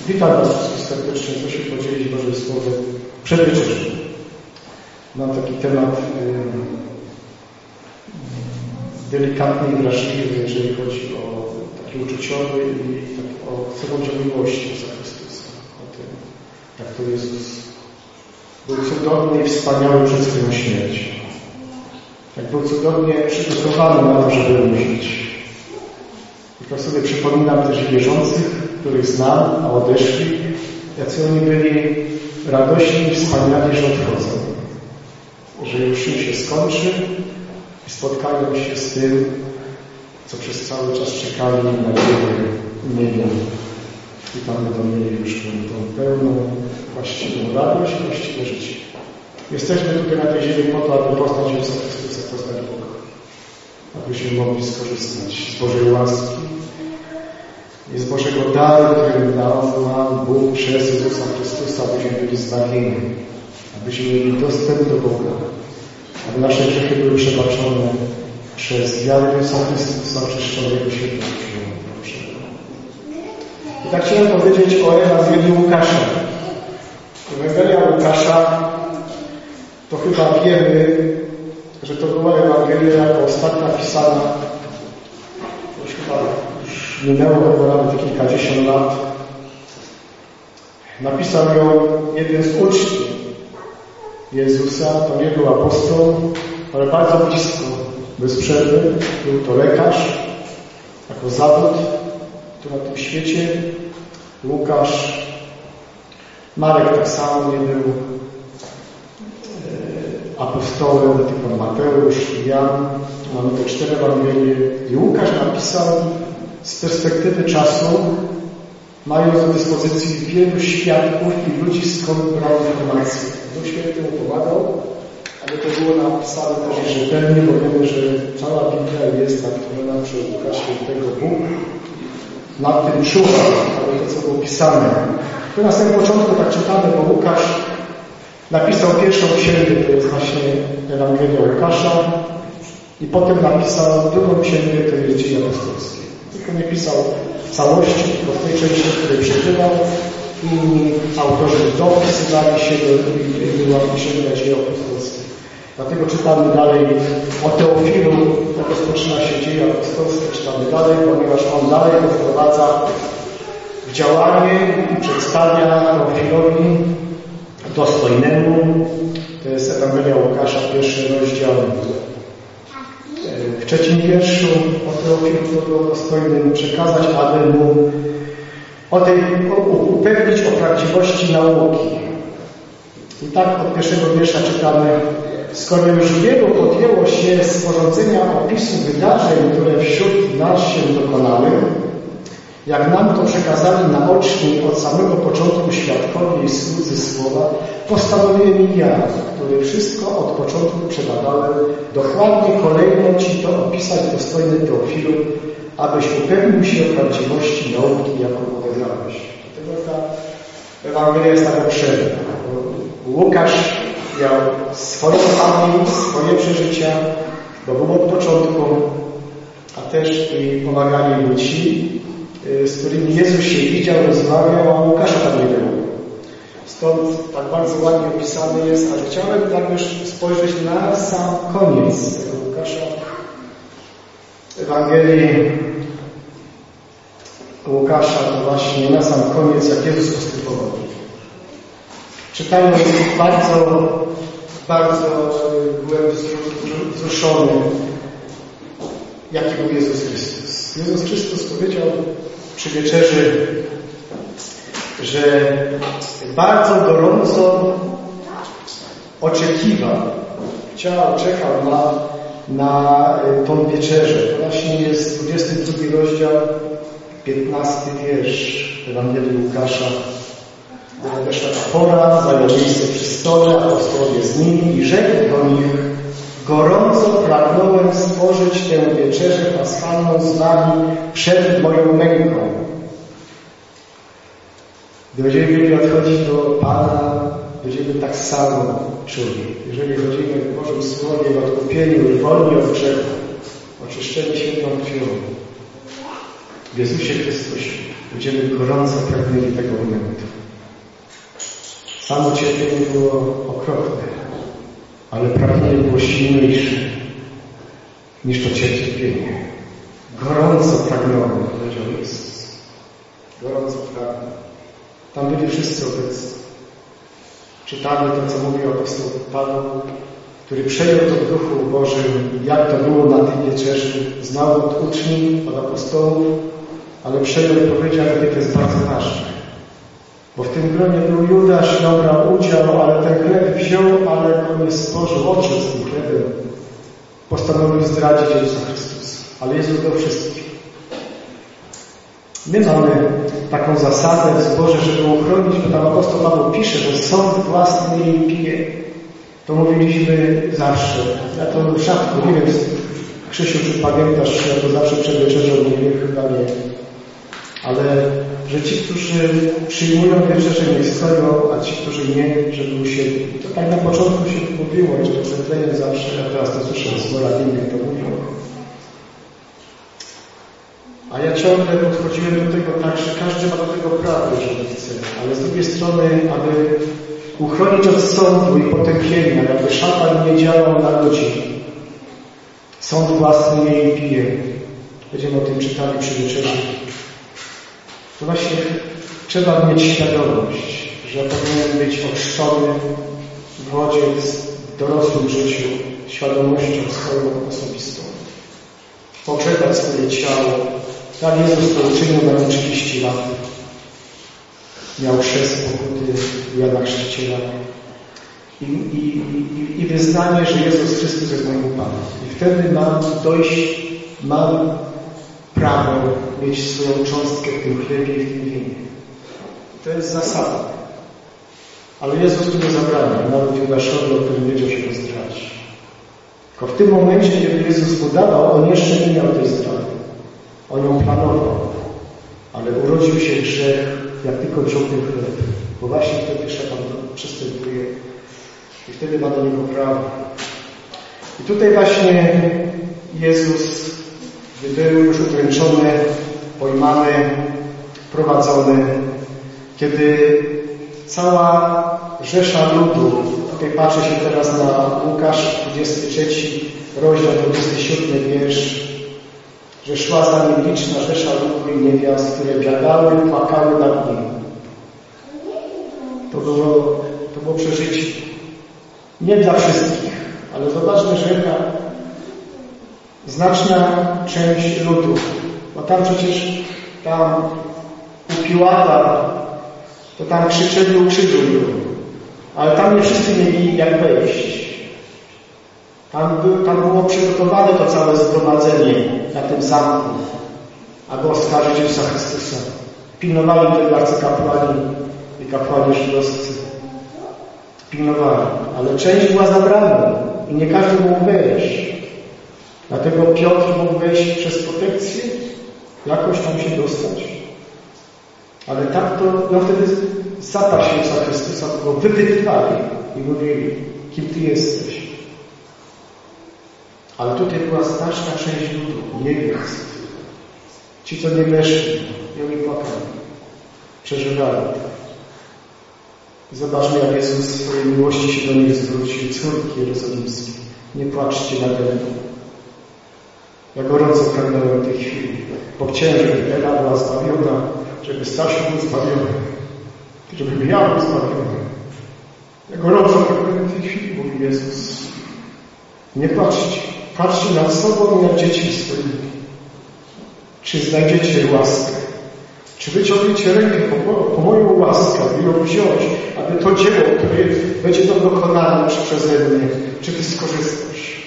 Witam Was wszystkich serdecznie. Chcę się podzielić Bożym Słowem przed wieczerzą. Mam taki temat delikatny i wrażliwy, jeżeli chodzi o taki uczuciowy i tak o całą miłości za Chrystusa. O tym, jak to Jezus był cudowny i wspaniały przed swoją śmiercią. Jak był cudownie przygotowany na to, żeby umrzeć. I tak sobie przypominam też wierzących, których znam, a odeszli, jacy oni byli radośni i wspaniali, że odchodzą. Że już im się skończy i spotkają się z tym, co przez cały czas czekali na nadzieję, nie wiem. I tam będą mieli już tą pełną, właściwą radość, właściwe życie. Jesteśmy tutaj na tej ziemi po to, aby poznać Jezusa Chrystusa, poznać Boga. Abyśmy mogli skorzystać z Bożej łaski i z Bożego daru, który dał nam Bóg przez Jezusa Chrystusa, abyśmy byli zbawieni, abyśmy mieli dostęp do Boga, aby nasze grzechy były przebaczone przez wiarę w Jezusa Chrystusa, oczyszczonego świętego krwią. I tak chciałem powiedzieć o Ewangelii Łukasza. Ewangelia Łukasza to chyba wiemy, że to była Ewangelia jako ostatnia pisana, już chyba minęło nawet kilkadziesiąt lat. Napisał ją jeden z uczniów Jezusa, to nie był apostoł, ale bardzo blisko, bez przerwy. Był to lekarz, jako zawód, tu na tym świecie. Łukasz, Marek tak samo nie był apostołem, tylko Mateusz, Jan. Mamy te 4 Ewangelie. I Łukasz napisał z perspektywy czasu, mając do dyspozycji wielu świadków i ludzi, skąd brał informacje. Duch Święty mu pomagał, ale to było napisane też rzetelnie, bo wiemy, że cała Biblia jest napisana przez Ducha Świętego. Bóg nad tym czuwa, ale to, co było pisane. Tu na samym początku tak czytamy, bo Łukasz napisał pierwszą księgę, to jest właśnie Ewangelia Łukasza, i potem napisał drugą księgę, to jest Dzieje Apostolskie. Tylko nie pisał całości, tylko w tej części, w której przebywał. Inni autorzy dopisywali się do księgi Dzieje Apostolskie. Dlatego czytamy dalej o Teofilu, jak rozpoczyna się Dzieje Apostolskie, czytamy dalej, ponieważ on dalej go wprowadza w działanie i przedstawia Teofilowi dostojnemu. To jest Ewangelia Łukasza, 1 rozdział. W 3 wierszu o Teofilu to było dostojnym przekazać, aby mu upewnić o prawdziwości nauki. I tak od 1 wiersza czytamy: skoro już wielu podjęło się sporządzenia opisu wydarzeń, które wśród nas się dokonały, jak nam to przekazali naocznie od samego początku świadkowie i słudzy słowa, postanowiłem i ja, który wszystko od początku przebadałem, dokładnie kolejno Ci to opisać, dostojny Teofilu, abyś upewnił się o prawdziwości nauki, jaką opowiadałeś. Dlatego ta Ewangelia jest taka obszerna. Łukasz miał swoją pamięć, swoje przeżycia, bo był od początku, a też i pomagali mu ci, z którymi Jezus się widział, rozmawiał, a Łukasza tam nie było. Stąd tak bardzo ładnie opisany jest, ale chciałem także spojrzeć na sam koniec tego Łukasza. Ewangelii Łukasza to właśnie na sam koniec, jak Jezus postępował. Czytając bardzo byłem wzruszony, jaki był Jezus Chrystus. Jezus Chrystus powiedział przy wieczerzy, że bardzo gorąco czekał na tą wieczerzę. To właśnie jest 22 rozdział, 15 wiersz Ewangelii Łukasza. Nadeszła ta pora, zajął miejsce przy stole, apostołowie z nimi i rzekł do nich: gorąco pragnąłem spożyć tę wieczerzę paschalną z wami przed moją męką. Gdy będziemy mieli odchodzić do Pana, będziemy tak samo czuli. Jeżeli chodzimy w Bożym Słowie, w odkupieniu i wolni od grzechu, oczyszczeni świętą krwią, w Jezusie Chrystusie, będziemy gorąco pragnęli tego momentu. Samo cierpienie było okropne, ale pragnienie było silniejsze niż to cierpienie. Gorąco pragnąłem, powiedział Jezus. Gorąco pragnął. Tam byli wszyscy obecni. Czytamy to, co mówił apostoł Paweł, który przejął to w Duchu Bożym, jak to było na tej wieczerzy. Znał od uczniów, od apostołów, ale przejął i powiedział, że to jest bardzo ważne. Bo w tym gronie był Judasz, on brał udział, ale ten chleb wziął, ale on nie spożył, odszedł z tym chlebem. Postanowił zdradzić Jezusa Chrystusa. Ale Jezus do wszystkich. My mamy taką zasadę w zborze, żeby uchronić, bo tam apostoł Paweł pisze, że sąd własny jej pije. To mówiliśmy zawsze. Ja to rzadko, nie wiem, Krzysiu, czy pamiętasz, ja to zawsze przed wieczerzą mówię, chyba nie. Ale że ci, którzy przyjmują wieczerzę, nie stoją, a ci, którzy nie, żeby usiedli. To tak na początku się mówiło, jeszcze przed tlenem zawsze, ja teraz to słyszę z zbora innych, to mówią. A ja ciągle podchodziłem do tego tak, że każdy ma do tego prawo, jeżeli chce. Ale z drugiej strony, aby uchronić od sądu i potępienia, aby szatan nie działał na ludzi. Sąd własny jej pije. Będziemy o tym czytali przy wieczerzy. To właśnie trzeba mieć świadomość, że powinien być ochrzczony w wodzie w dorosłym życiu świadomością swoją osobistą. Pogrzebać swoje ciało. Tak Jezus to uczynił na 30 lat. Miał chrzest pokuty Jana Chrzciciela. I wyznanie, że Jezus Chrystus jest moim Panem. I wtedy mam prawo mieć swoją cząstkę w tym chlebie i w tym winie. To jest zasada. Ale Jezus tu nie zabrania, nawet Judaszowi, o którym wiedział, że go zdradzi. Tylko w tym momencie, kiedy Jezus mu dawał, on jeszcze nie miał tej zdrady. On ją planował. Ale urodził się grzech, jak tylko wziął ten chleb. Bo właśnie wtedy szatan przystępuje. I wtedy ma do niego prawo. I tutaj właśnie Jezus, gdy był już utręczony, pojmany, prowadzony, kiedy cała rzesza ludu, tutaj patrzę się teraz na Łukasz, 23 rozdział, 27 wiersz, że szła za nim liczna rzesza ludu i niewiast, które biadały, płakały nad nim. To było przeżycie. Nie dla wszystkich, ale zobaczmy, że jaka znaczna część ludu, bo tam przecież u Piłata to tam krzyczeli ukrzyżuj go, ale tam nie wszyscy mieli jak wejść. Tam było przygotowane to całe zgromadzenie na tym zamku, aby oskarżyć Jezusa Chrystusa. Pilnowali tego arcykapłani i kapłani żydowscy. Pilnowali, ale część była zabrana i nie każdy mógł wejść. Dlatego Piotr mógł wejść przez protekcję, jakoś tam się dostać. Ale tak to, no wtedy zaparł się Jezusa Chrystusa, go wypytywali i mówili, kim Ty jesteś. Ale tutaj była znaczna część ludu, niewiast. Ci, co nie weszli, i oni płakali, przeżywali. Zobaczmy, jak Jezus w swojej miłości się do nich zwrócił. Córki jerozolimskie, nie płaczcie nade mną. Ja gorąco pragnąłem tej chwili, bo chciałem, żeby Ela była zbawiona, żeby Stasiu był zbawiony, żeby ja był zbawiony. Ja gorąco pragnąłem tej chwili, mówi Jezus. Nie płaczcie. Patrzcie nad sobą i nad dziećmi swoimi. Czy znajdziecie łaskę? Czy wyciągniecie rękę po moją łaskę, by ją wziąć, aby to dzieło, które będzie dokonane przeze mnie, czy Ty skorzystasz?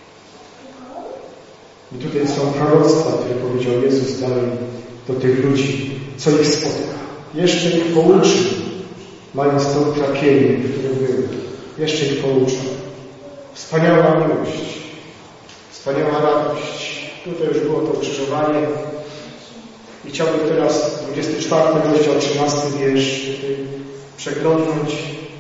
I tutaj są proroctwa, które powiedział Jezus dalej do tych ludzi, co ich spotka. Jeszcze ich pouczy, mając to utrapienie, które były. Jeszcze ich pouczy. Wspaniała miłość, wspaniała radość. Tutaj już było to ukrzyżowanie. I chciałbym teraz 24 rozdział, 13 wiersz przeglądnąć.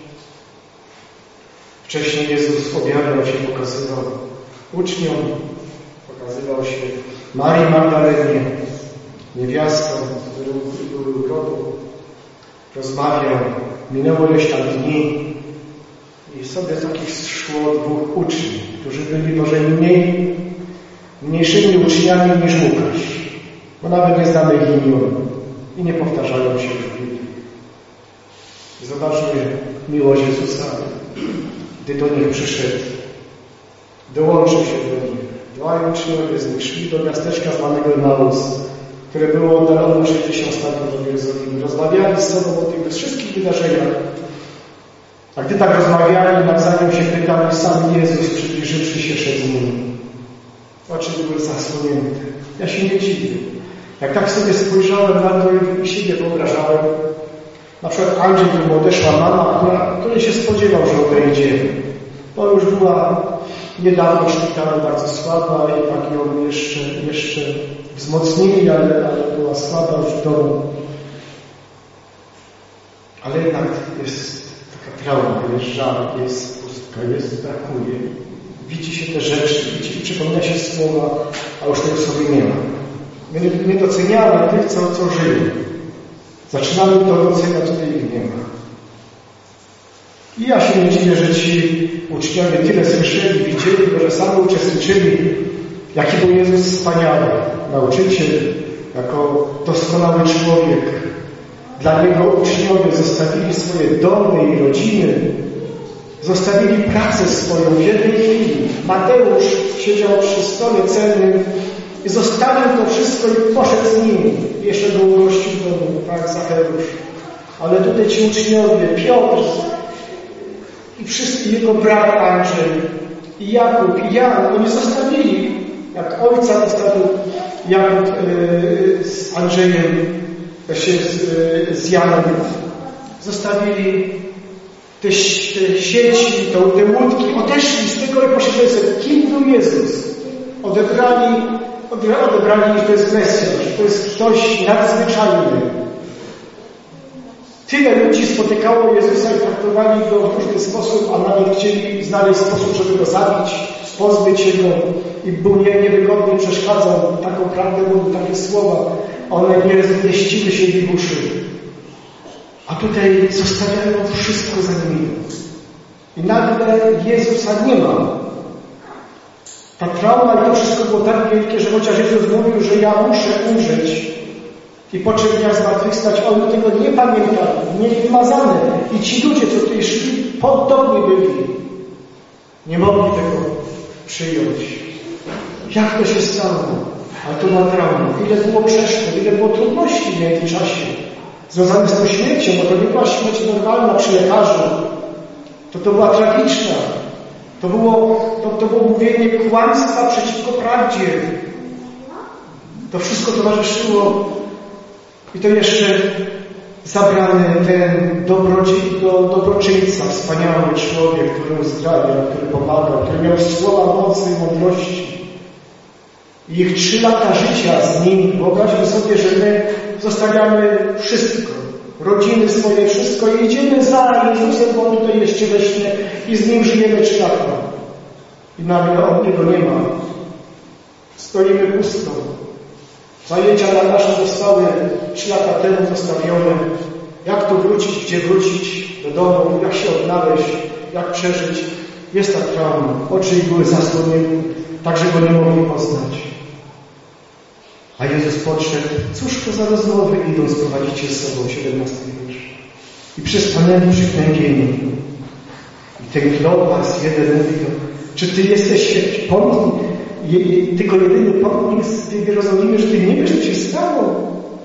Wcześniej Jezus objawiał się, pokazywał uczniom, pokazywał się Marii Magdalenie, niewiastom, Góry Grobu. Rozmawiał, minęło ileś tam dni i sobie takich szło dwóch uczniów, którzy byli może mniejszymi uczniami niż Łukasz, bo nawet nie znamy ich imion i nie powtarzają się w Biblii. Zobaczmy miłość Jezusa, gdy do nich przyszedł. Dołączył się do nich. Dwaj uczniowie z nich szli do miasteczka zwanego Emaus, które było oddalone 60 stadiów od Jerozolimy. Rozmawiali z sobą o tych wszystkich wydarzeniach. A gdy tak rozmawiali, nawzajem się pytali, sam Jezus, przybliżywszy się, szedł z nimi. Oczy były zasłonięte. Ja się nie dziwię. Jak tak sobie spojrzałem na to i siebie wyobrażałem, na przykład Andrzej, któremu odeszła mama, który się spodziewał, że odejdzie. To już była niedawno w szpitalu bardzo słaba i tak ją jeszcze wzmocnili, ale była słaba już w domu. Ale jednak jest taka trauma, jest żal, jest pustka, brakuje. Widzi się te rzeczy, przypomina się słowa, a już tej osoby nie ma. My nie doceniamy tych, co żyją. Zaczynamy to doceniać, tutaj ich nie ma. I ja się nie dziwię, że ci uczniowie tyle słyszeli, widzieli, że sami uczestniczyli, jaki był Jezus wspaniały, nauczyciel, jako doskonały człowiek. Dla Niego uczniowie zostawili swoje domy i rodziny, zostawili pracę swoją w jednej chwili. Mateusz siedział przy stole cennym i zostawił to wszystko i poszedł z nimi. Jeszcze był gościu w domu, tak, Zacheusz. Ale tutaj ci uczniowie, Piotr i wszyscy, jego brat Andrzej, i Jakub, i Jan, oni zostawili, jak ojca zostawił Jakub z Andrzejem, z Janem, zostawili te sieci, te łódki, odeszli z tego i poszli sobie, kim był Jezus? Odebrali, że to jest Mesjasz, że to jest ktoś nadzwyczajny. Tyle ludzi spotykało Jezusa i traktowali go w różny sposób, a nawet chcieli znaleźć sposób, żeby go zabić, pozbyć się go i był niewygodny, przeszkadzał, taką prawdę mówił, takie słowa. One nie zmieściły się w ich uszy. A tutaj zostawiają wszystko za nimi. I nagle Jezusa nie ma. Ta trauma i to wszystko było tak wielkie, że chociaż Jezus mówił, że ja muszę umrzeć i po 3 dniach zmartwychwstać, oni tego nie pamiętali, mieli wymazane. I ci ludzie, co tutaj szli, podobni byli. Nie mogli tego przyjąć. Jak to się stało? Ale to była trauma. Ile było przeszkód, ile było trudności w międzyczasie związanych z tą śmiercią, bo to nie była śmierć normalna przy lekarzu. To była tragiczna. To było mówienie kłamstwa przeciwko prawdzie. To wszystko towarzyszyło. I to jeszcze zabrany ten dobroczyńca, wspaniały człowiek, który uzdrawia, który pomagał, który miał słowa mocy i mądrości. I ich 3 lata życia z nim, wyobraźmy sobie, że my zostawiamy wszystko, rodziny swoje, wszystko i idziemy za Jezusem, bo on tutaj jeszcze weźmie i z nim żyjemy 3 lata. I nagle od niego nie ma. Stoimy pustą. Zajęcia nasze zostały 3 lata temu zostawione. Jak tu wrócić, gdzie wrócić do domu, jak się odnaleźć, jak przeżyć. Jest ta trauma. Oczy ich były zasłonięte, tak że go nie mogli poznać. A Jezus podszedł, cóż to za rozmowy idą, sprowadzicie z sobą, 17 wiersz. I przystanęli przygnębieni. I ten Kleopas jeden mówi, czy ty jesteś pomnik, tylko jedyny pomnik z tej Jerozolimy, że ty nie wiesz, co się stało.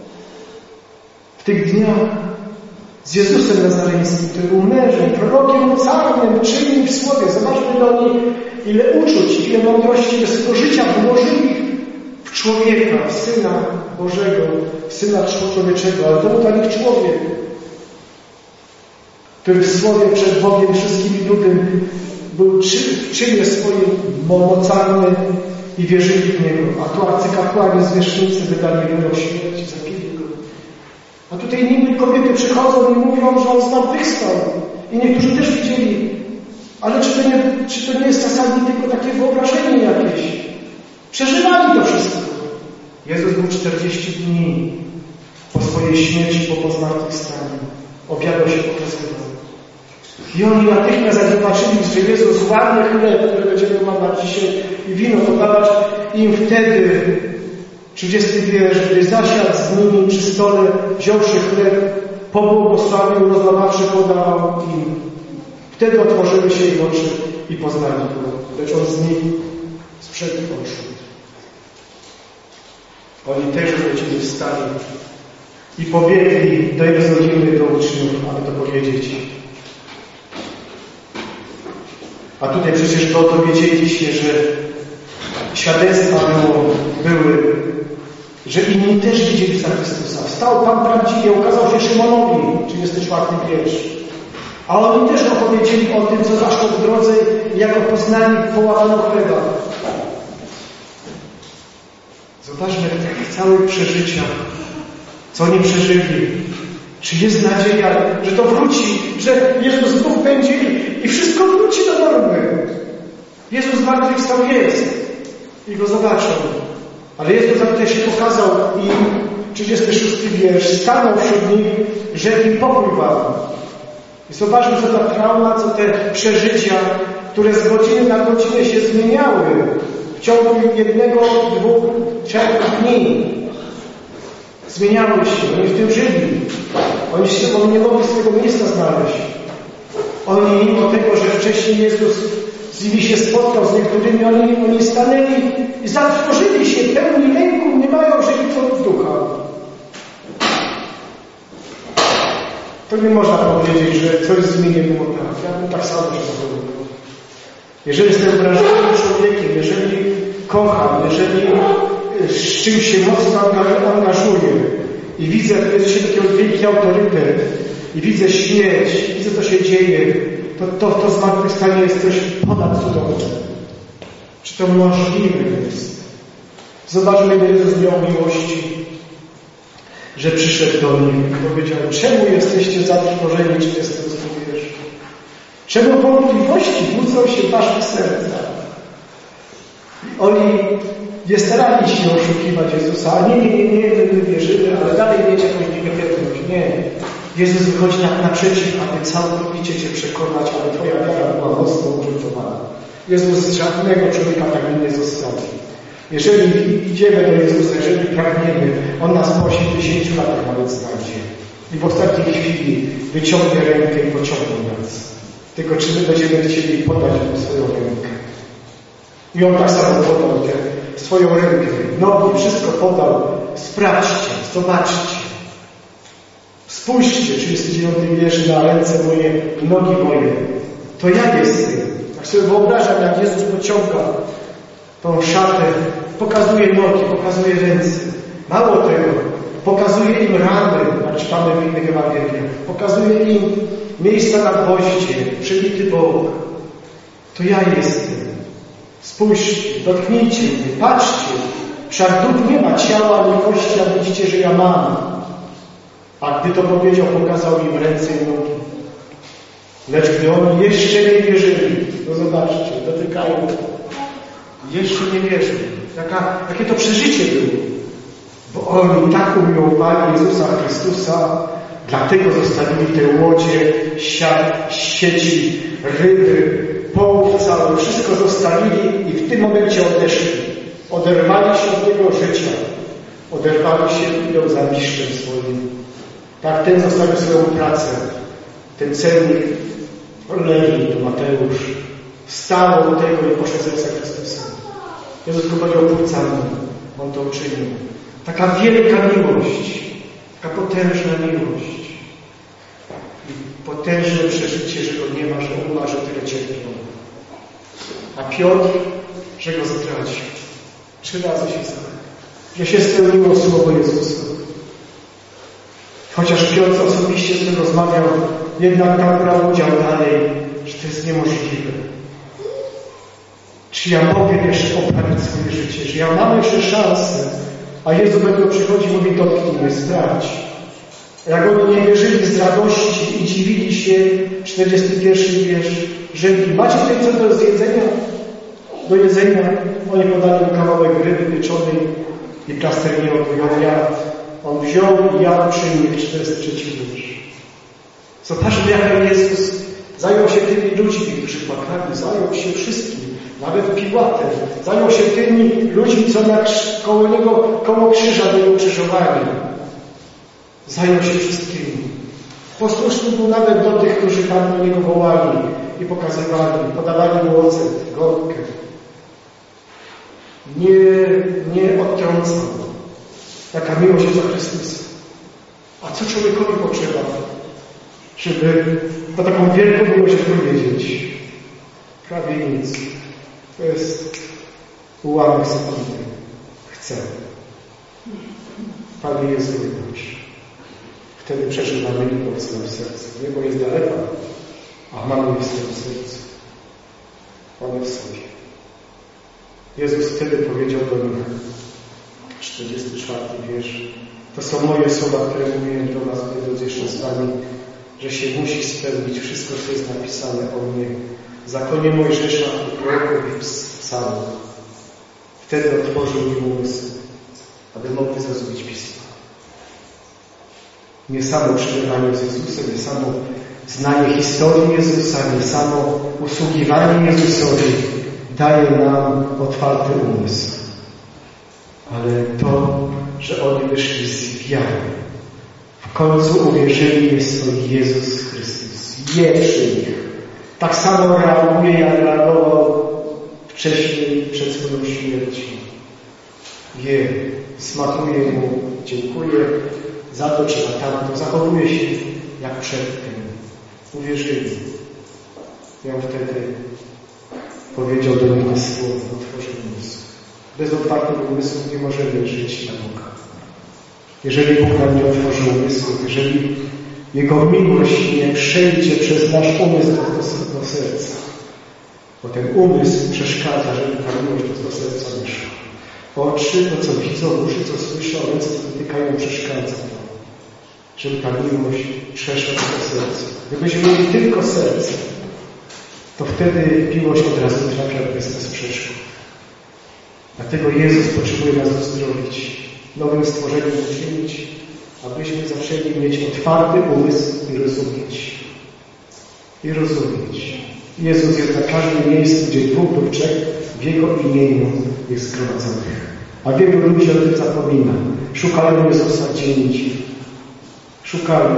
W tych dniach z Jezusem Nazareńskim, który był mężem, prorokiem mocarnym, czynnym w słowie. Zobaczmy do nich, ile uczuć, ile mądrości, ile swojego życia włożyli w człowieka, w Syna Bożego, w Syna Człowieczego, ale to był dla nich człowiek, który w słowie przed Bogiem wszystkim ludem był w czynie swoim mocarny i wierzyli w Niego. A tu arcykapłani zwierzchnicy wydali wyrok śmierci, zabili go. A tutaj niby kobiety przychodzą i mówią, że on zmartwychwstał. I niektórzy też widzieli. Ale czy to nie jest czasami tylko takie wyobrażenie jakieś? Przeżywali to wszystko. Jezus był 40 dni po swojej śmierci, po zmartwychwstaniu. Objawiał się, pokazywał. I oni natychmiast, jak zobaczyli, że Jezus łamie chleb, który będziemy łamać dzisiaj, i wino podawać, im wtedy, 30 wiersz, gdy zasiadł z nimi przy stole, wziąwszy chleb, pobłogosławił, rozłamawszy, podawał im. Wtedy otworzyły się ich oczy i poznali Go, lecz On z nich sprzed oczu. Oni też wrócili, wstali i pobiegli do Jerozolimy, do uczniów, aby to powiedzieć. A tutaj przecież dowiedzieliście, że świadectwa były, że inni też widzieli za Chrystusa. Wstał Pan prawdziwie, ukazał się Szymonowi, 34 wiersz. A oni też opowiedzieli o tym, co zaszło w drodze, jako poznali połamaną chleba. Zobaczmy w całych przeżyciach, co oni przeżyli. Czy jest nadzieja, że to wróci, że Jezus znów będzie i wszystko wróci do normy. Jezus zmartwychwstał jest i Go zobaczą. Ale Jezus zapytaj się pokazał i 36 wiersz, stanął wśród nich, rzekł im pokój wam. I zobaczmy, co ta trauma, co te przeżycia, które z godziny na godzinę się zmieniały w ciągu 1, 2, 3 dni. Zmieniały się, oni w tym żyli. Oni nie mogli swojego miejsca znaleźć. Oni, mimo tego, że wcześniej Jezus z nimi się spotkał, z niektórymi, oni stanęli i zatrwożyli się, pełni lęku, nie mają życia ducha. To nie można powiedzieć, że coś z nimi nie było tak. Ja bym tak samo się zachowywał. Jeżeli jestem wrażliwym człowiekiem, jeżeli kocham, jeżeli z czymś się mocno angażuję i widzę, jak jest się taki wielki autorytet i widzę śmierć, widzę, co się dzieje, to zmartwychwstanie jest coś ponadcudowne. Czy to możliwe jest? Zobaczmy, ile Jezus miał miłości, że przyszedł do nich i powiedział, czemu jesteście zatrwożeni, 30 wiersz? Czemu wątpliwości budzą się w waszych sercach? Oni nie starali się oszukiwać Jezusa. Nie wierzymy, ale dalej mieć jakąś niepewność. Nie. Jezus wychodzi naprzeciw, aby całkowicie Cię przekonać, aby Twoja wiara była mocno ugruntowana. Jezus żadnego człowieka tak nie zostawi. Jeżeli idziemy do Jezusa, jeżeli pragniemy, On nas po 80 latach nawet znajdzie. I w ostatniej chwili wyciągnie rękę i pociągnie nas. Tylko czy my będziemy chcieli podać Mu swoją rękę. I On tak samo podał swoją rękę, nogi, wszystko podał. Sprawdźcie, zobaczcie. Spójrzcie, 39 wiersz, na ręce moje i nogi moje. To ja jestem. Tak sobie wyobrażam, jak Jezus pociąga tą szatę, pokazuje nogi, pokazuje ręce. Mało tego, pokazuje im rany, jak czytamy w innych Ewangeliach. Pokazuje im miejsca na gwoździe, przybity bok. To ja jestem. Spójrzcie, dotknijcie mnie, patrzcie. Wszak tu nie ma ciała ani kości, a widzicie, że ja mam. A gdy to powiedział, pokazał im ręce i nogi. Lecz gdy oni jeszcze nie wierzyli, to zobaczcie, dotykają. Jeszcze nie wierzyli. Jakie to przeżycie było. Bo oni tak umiłowali Jezusa Chrystusa, dlatego zostawili te łodzie, sieci, ryby, połów cały, wszystko zostawili i w tym momencie odeszli. Oderwali się od Jego życia. Oderwali się idą za mistrzem swoim. Tak, ten zostawił swoją pracę. Ten celnik Lewi, to Mateusz, wstał od tego i poszedł za Chrystusem. Jezus go powiedział, pójdź za mną. On to uczynił. Taka wielka miłość, taka potężna miłość. I potężne przeżycie, że go nie ma, że on ma, że tyle cierpiał. A Piotr, że go stracił. 3 razy się zabrał. Że się spełniło słowo Jezusa. Chociaż Piotr osobiście z tym rozmawiał, jednak tam brał udział dalej, że to jest niemożliwe. Czy ja mogę jeszcze poprawić swoje życie? Że ja mam jeszcze szansę? A Jezus do niego przychodzi i mówi, dotknij mnie, sprawdź. Jak oni nie wierzyli z radości i dziwili się, 41 wiersz, rzekli, macie tutaj co do zjedzenia? Do jedzenia? Oni podali mu kawałek ryby pieczonej i plaster miodu i obiad. On wziął i jadł przy nich 43 wiersz. Zobaczmy, jak Jezus zajął się tymi ludźmi, którzy płakali, zajął się wszystkim, nawet Piłatem. Zajął się tymi ludźmi, co koło Niego, koło krzyża byli ukrzyżowani. Zajął się wszystkimi. Posłuszny był nawet do tych, którzy tam do Niego wołali i pokazywali, podawali Mu ocet, gorkę. Nie odtrącał. Taka miłość do Chrystusa. A co człowiekowi potrzeba, żeby na taką wielką miłość powiedzieć? Prawie nic. To jest ułamek sekundy. Chcę. Panie Jezu, wybacz. Wtedy przeżywamy niebo w swoim sercu. Niebo jest daleko, a mamy je w swoim sercu. Mamy w sobie. Jezus wtedy powiedział do nich, 44 wiersz, to są moje słowa, które mówiłem do was, będąc jeszcze z wami, że się musi spełnić wszystko, co jest napisane o mnie w zakonie Mojżesza, u proroków i psalmów. Wtedy otworzył mi umysł, aby mogli zrozumieć Pismo. Nie samo przebywanie z Jezusem, nie samo znanie historii Jezusa, nie samo usługiwanie Jezusowi daje nam otwarty umysł. Ale to, że oni wyszli z wiary. W końcu uwierzyli, jest to Jezus Chrystus. Je przy nich. Tak samo reaguje, jak reagował wcześniej przed swoją śmiercią. Je, smakuje Mu, dziękuję za to czy za tamto. Zachowuje się jak przedtem. Uwierzyli. I on wtedy powiedział do nich słowo, otworzył umysł. Bez otwartego umysłu nie możemy żyć na Boga. Jeżeli Bóg nam nie otworzy umysłu, jeżeli Jego miłość nie przejdzie przez nasz umysł do serca, bo ten umysł przeszkadza, żeby ta miłość do serca wyszła. Oczy, to co widzą, uszy, co słyszą, ręce, co dotykają, przeszkadza to, żeby ta miłość przeszła do serca. Gdybyśmy mieli tylko serce, to wtedy miłość od razu trafia bez nas przeszła. Dlatego Jezus potrzebuje nas uzdrowić, nowym stworzeniem uczynić, abyśmy zaczęli mieć otwarty umysł i rozumieć. I rozumieć. Jezus jest na każdym miejscu, gdzie 2 lub 3 w Jego imieniu jest zgromadzonych. A wielu ludzi o tym zapomina. Szukają Jezusa gdzie indziej. Szukają.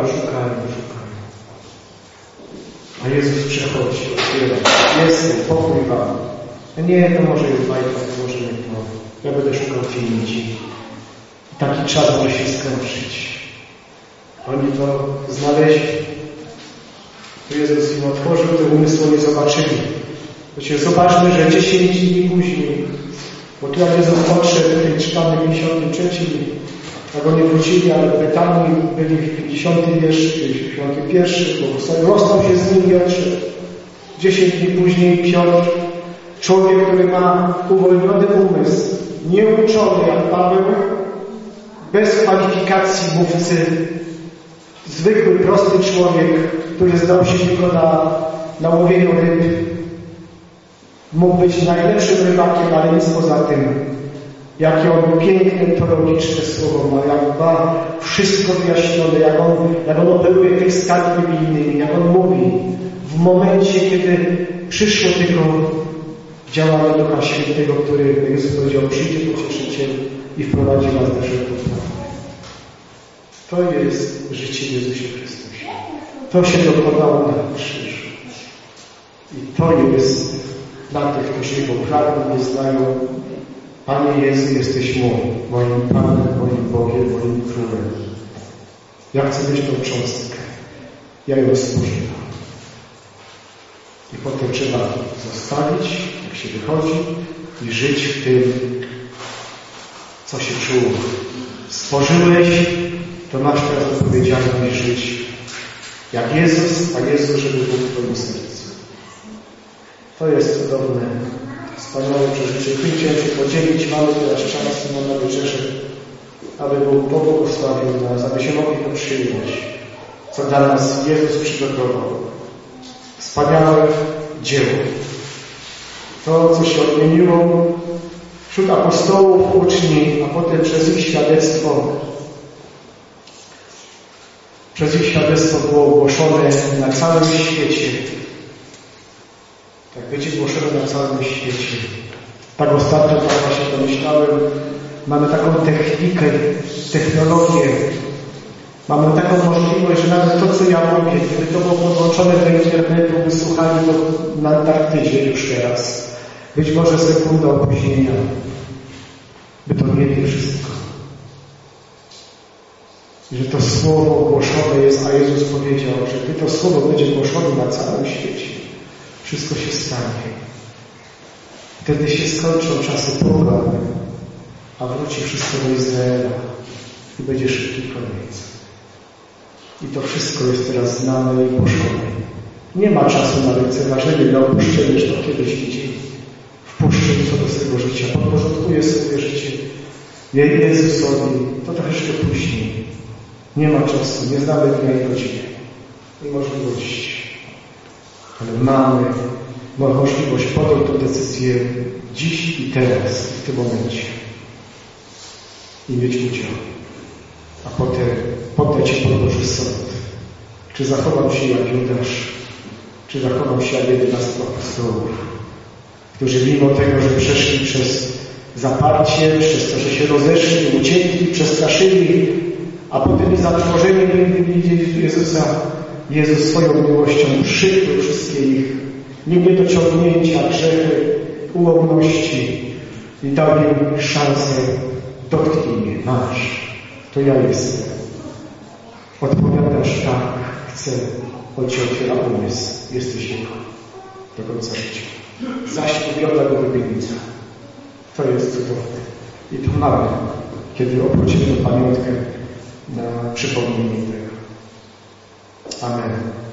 A Jezus przychodzi, otwiera. Jestem, pokój wam. Nie, to może jest bajka, to może nie to. Ja będę szukał gdzie indziej. Taki czas może się skończyć. Oni to znaleźli. To Jezus im otworzył, te umysły nie zobaczyli. Wiecie, zobaczmy, że 10 dni później, bo tu jak Jezus odszedł, tutaj czytamy 53, jak oni wrócili, ale w Betanii byli w 50 wierszu, 51, bo rozstał się z nimi i odszedł. 10 dni później Piotr, człowiek, który ma uwolniony umysł, nieuczony jak Paweł, bez kwalifikacji mówcy, zwykły, prosty człowiek, który znał się tylko na łowieniu ryb, mógł być najlepszym rybakiem, ale nic poza tym. Jakie on piękne, teologiczne słowo ma, jak ma wszystko wyjaśnione, jak on operuje tekstami biblijnymi, jak on mówi w momencie, kiedy przyszło tylko działanie Ducha Świętego, który Jezus powiedział, przyjdzie Pocieszyciel i wprowadzi was do wszelką prawdę. To jest życie w Jezusie Chrystusie. To się dokonało na krzyżu. I to jest dla tych, którzy Jego pragną, nie znają. Panie Jezu, jesteś moim Panem, moim Bogiem, moim Królem. Ja chcę mieć tą cząstkę. Ja ją spożywam. I potem trzeba zostawić, jak się wychodzi, i żyć w tym, co się czuło. Spożyłeś, to masz teraz odpowiedzialność żyć jak Jezus, a Jezus, żeby był w Twoim sercu. To jest cudowne, wspaniałe przeżycie. Tym chciałem się podzielić. Mamy teraz czas na wieczerzę, aby Bóg pobłogosławił nas, abyśmy mogli to przyjąć, co dla nas Jezus przygotował. Wspaniałe dzieło. To, co się odmieniło wśród apostołów, uczniów, a potem przez ich świadectwo Przez ich świadectwo było ogłoszone na całym świecie. Tak, będzie głoszone na całym świecie. Tak ostatnio tak właśnie pomyślałem, mamy taką technologię, mamy taką możliwość, że nawet to, co ja mówię, gdyby to było podłączone do internetu, wysłuchali to na Antarktydzie już teraz. Być może sekunda opóźnienia, by to nie wie wszystko. I że to słowo głoszone jest, a Jezus powiedział, że gdy to słowo będzie głoszone na całym świecie, wszystko się stanie. Wtedy się skończą czasy pogan, a wróci wszystko do Izraela i będzie szybki koniec. I to wszystko jest teraz znane i głoszone. Nie ma czasu na lekceważenie, na opuszczenie, że to kiedyś widzieli. Wpuszczę co do swojego życia, podporządkuję swoje życie Jezusowi, to troszeczkę później. Nie ma czasu, nie znamy dnia i godziny i możliwości. Ale mamy możliwość podjąć tę decyzję dziś i teraz, w tym momencie. I mieć udział. A potem poddać się pod Boży sąd. Czy zachowam się jak Judasz, czy zachowam się jak 11 apostołów, którzy mimo tego, że przeszli przez zaparcie, przez to, że się rozeszli, uciekli, przestraszyli, a potem i zatrwożeni widzieli Jezusa, Jezus swoją miłością przykrył wszystkie ich niedociągnięcia, grzechy, ułomności i dał im szansę. Dotknij mnie, masz, to ja jestem. Odpowiadasz tak, chcę, on Ci otwiera umysł, jesteś Jego do końca życia. Zaślubiona do oblubienica. To jest cudowne. I to mamy, kiedy obchodzimy pamiątkę na przypomnienie tego. Amen.